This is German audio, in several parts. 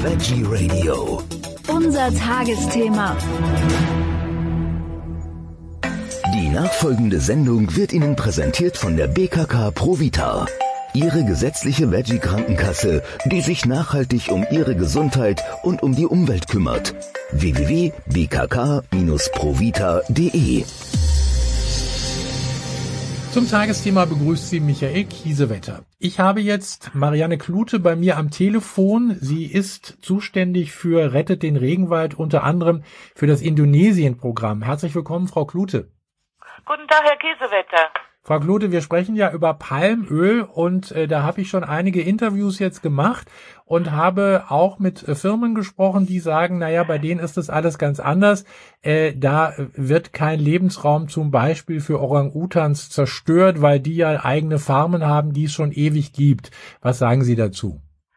Veggie Radio. Unser Tagesthema. Die nachfolgende Sendung wird Ihnen präsentiert von der BKK Provita. Ihre gesetzliche Veggie-Krankenkasse, die sich nachhaltig um Ihre Gesundheit und um die Umwelt kümmert. www.bkk-provita.de. Zum Tagesthema begrüßt Sie Michael Kiesewetter. Ich habe jetzt Marianne Klute bei mir am Telefon. Sie ist zuständig für Rettet den Regenwald, unter anderem für das Indonesien-Programm. Herzlich willkommen, Frau Klute. Guten Tag, Herr Kiesewetter. Frau Klute, wir sprechen ja über Palmöl und da habe ich schon einige Interviews jetzt gemacht und habe auch mit Firmen gesprochen, die sagen, naja, bei denen ist das alles ganz anders. Da wird kein Lebensraum zum Beispiel für Orang-Utans zerstört, weil die ja eigene Farmen haben, die es schon ewig gibt. Was sagen Sie dazu?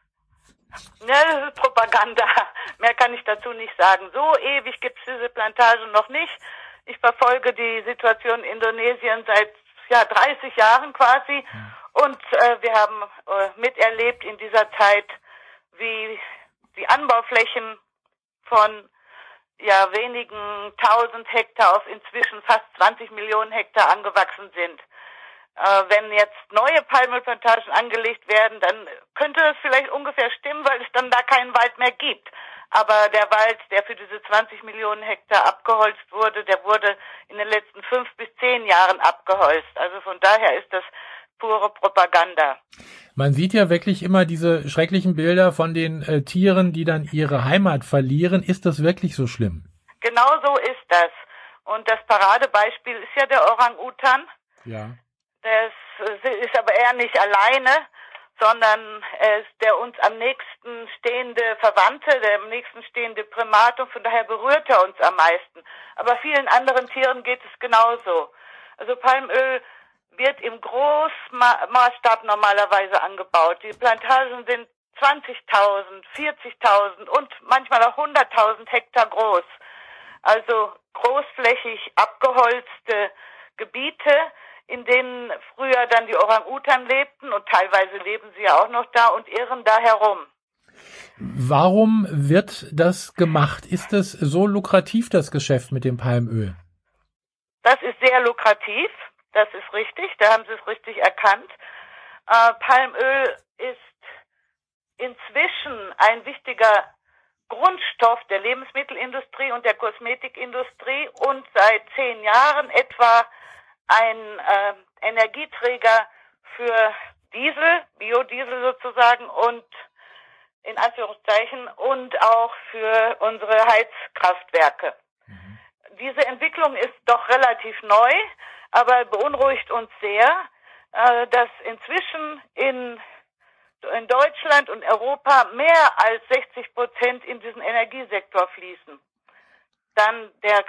Ja, das ist Propaganda. Mehr kann ich dazu nicht sagen. So ewig gibt es diese Plantage noch nicht. Ich verfolge die Situation in Indonesien seit 30 Jahren quasi. Und wir haben miterlebt in dieser Zeit, wie die Anbauflächen von wenigen 1000 Hektar auf inzwischen fast 20 Millionen Hektar angewachsen sind. Wenn jetzt neue Palmölplantagen angelegt werden, dann könnte es vielleicht ungefähr stimmen, weil es dann da keinen Wald mehr gibt. Aber der Wald, der für diese 20 Millionen Hektar abgeholzt wurde, der wurde in den letzten 5 bis 10 Jahren abgeholzt. Also von daher ist das pure Propaganda. Man sieht ja wirklich immer diese schrecklichen Bilder von den Tieren, die dann ihre Heimat verlieren. Ist das wirklich so schlimm? Genau so ist das. Und das Paradebeispiel ist ja der Orang-Utan. Ja. Das ist aber eher nicht alleine, sondern er ist der uns am nächsten stehende Verwandte, der am nächsten stehende Primat, und von daher berührt er uns am meisten. Aber vielen anderen Tieren geht es genauso. Also Palmöl wird im Großmaßstab normalerweise angebaut. Die Plantagen sind 20.000, 40.000 und manchmal auch 100.000 Hektar groß. Also großflächig abgeholzte Gebiete, in denen früher dann die Orang-Utan lebten, und teilweise leben sie ja auch noch da und irren da herum. Warum wird das gemacht? Ist es so lukrativ, das Geschäft mit dem Palmöl? Das ist sehr lukrativ, das ist richtig, da haben Sie es richtig erkannt. Palmöl ist inzwischen ein wichtiger Grundstoff der Lebensmittelindustrie und der Kosmetikindustrie und seit 10 Jahren etwa ein Energieträger für Diesel, Biodiesel sozusagen, und in Anführungszeichen, und auch für unsere Heizkraftwerke. Diese Entwicklung ist doch relativ neu, aber beunruhigt uns sehr, dass inzwischen in Deutschland und Europa mehr als 60% in diesen Energiesektor fließen. Dann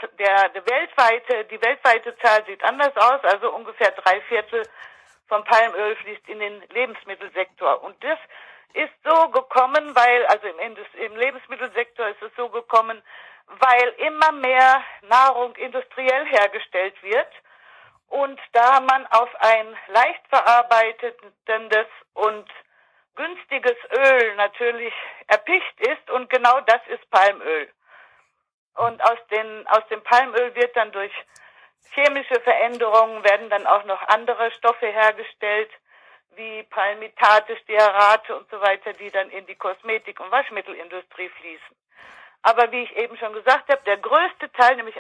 die weltweite Zahl sieht anders aus, also ungefähr 3/4 vom Palmöl fließt in den Lebensmittelsektor. Und das ist so gekommen, im Lebensmittelsektor ist es so gekommen, weil immer mehr Nahrung industriell hergestellt wird und da man auf ein leicht verarbeitendes und günstiges Öl natürlich erpicht ist, und genau das ist Palmöl. Und aus dem Palmöl wird dann durch chemische Veränderungen werden dann auch noch andere Stoffe hergestellt, wie Palmitate, Stearate und so weiter, die dann in die Kosmetik- und Waschmittelindustrie fließen. Aber wie ich eben schon gesagt habe, der größte Teil, nämlich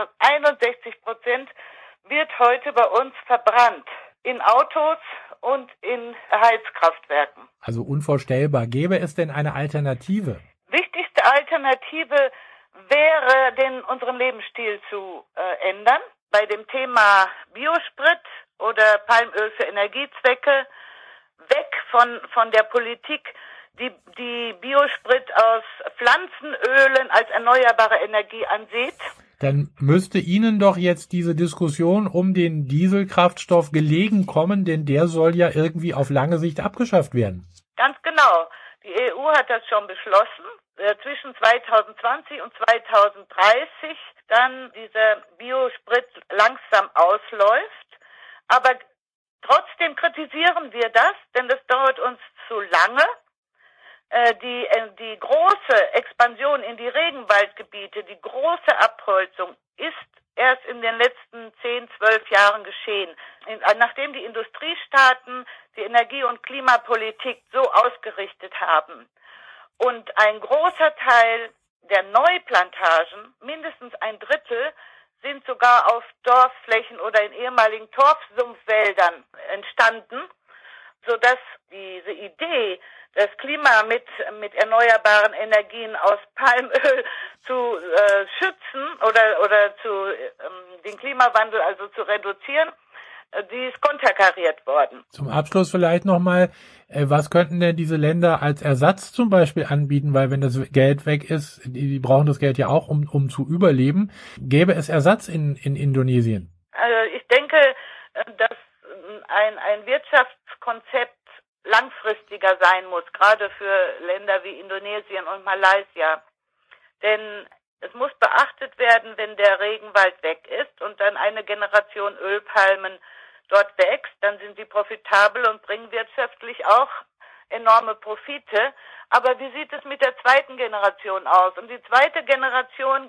61%, wird heute bei uns verbrannt. In Autos und in Heizkraftwerken. Also unvorstellbar. Gäbe es denn eine Alternative? Wichtigste Alternative wäre, unseren Lebensstil zu ändern. Bei dem Thema Biosprit oder Palmöl für Energiezwecke, weg von der Politik, die Biosprit aus Pflanzenölen als erneuerbare Energie ansieht. Dann müsste Ihnen doch jetzt diese Diskussion um den Dieselkraftstoff gelegen kommen, denn der soll ja irgendwie auf lange Sicht abgeschafft werden. Ganz genau. Die EU hat das schon beschlossen. Zwischen 2020 und 2030 dann dieser Biosprit langsam ausläuft. Aber trotzdem kritisieren wir das, denn das dauert uns zu lange. Die große Expansion in die Regenwaldgebiete, die große Abholzung ist erst in den letzten 10, 12 Jahren geschehen. Nachdem die Industriestaaten die Energie- und Klimapolitik so ausgerichtet haben und ein großer Teil der Neuplantagen, mindestens ein Drittel, sind sogar auf Dorfflächen oder in ehemaligen Torfsumpfwäldern entstanden, sodass diese Idee, das Klima mit erneuerbaren Energien aus Palmöl zu schützen oder den Klimawandel also zu reduzieren, die ist konterkariert worden. Zum Abschluss vielleicht nochmal, was könnten denn diese Länder als Ersatz zum Beispiel anbieten, weil wenn das Geld weg ist, die brauchen das Geld ja auch, um zu überleben. Gäbe es Ersatz in Indonesien? Also ich denke, dass ein Wirtschaftskonzept langfristiger sein muss, gerade für Länder wie Indonesien und Malaysia. Denn es muss beachtet werden, wenn der Regenwald weg ist und dann eine Generation Ölpalmen dort wächst, dann sind sie profitabel und bringen wirtschaftlich auch enorme Profite. Aber wie sieht es mit der zweiten Generation aus? Und die zweite Generation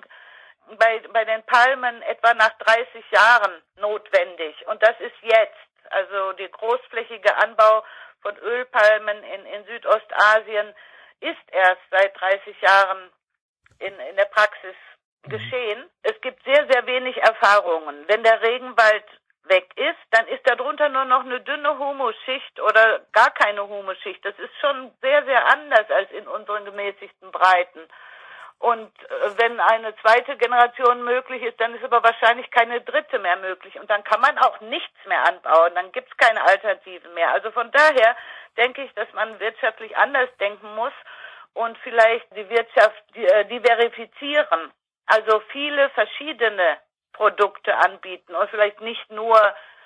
bei den Palmen etwa nach 30 Jahren notwendig. Und das ist jetzt. Also der großflächige Anbau von Ölpalmen in Südostasien ist erst seit 30 Jahren in der Praxis geschehen. Es gibt sehr, sehr wenig Erfahrungen. Wenn der Regenwald weg ist, dann ist darunter nur noch eine dünne Humusschicht oder gar keine Humusschicht. Das ist schon sehr, sehr anders als in unseren gemäßigten Breiten. Und wenn eine zweite Generation möglich ist, dann ist aber wahrscheinlich keine dritte mehr möglich. Und dann kann man auch nichts mehr anbauen. Dann gibt es keine Alternativen mehr. Also von daher denke ich, dass man wirtschaftlich anders denken muss und vielleicht die Wirtschaft diversifizieren. Also viele verschiedene Produkte anbieten und vielleicht nicht nur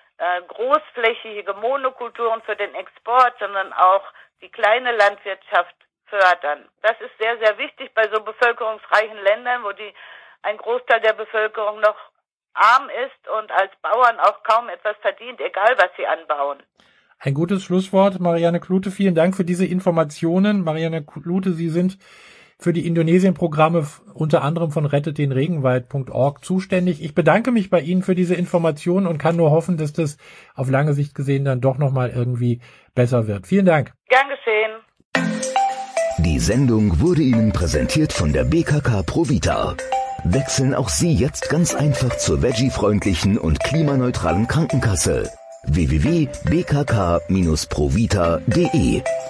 großflächige Monokulturen für den Export, sondern auch die kleine Landwirtschaft fördern. Das ist sehr, sehr wichtig bei so bevölkerungsreichen Ländern, wo ein Großteil der Bevölkerung noch arm ist und als Bauern auch kaum etwas verdient, egal was sie anbauen. Ein gutes Schlusswort, Marianne Klute. Vielen Dank für diese Informationen. Marianne Klute, Sie sind für die Indonesien-Programme unter anderem von rettetdenregenwald.org zuständig. Ich bedanke mich bei Ihnen für diese Informationen und kann nur hoffen, dass das auf lange Sicht gesehen dann doch nochmal irgendwie besser wird. Vielen Dank. Gern geschehen. Die Sendung wurde Ihnen präsentiert von der BKK Provita. Wechseln auch Sie jetzt ganz einfach zur veggie-freundlichen und klimaneutralen Krankenkasse. www.bkk-provita.de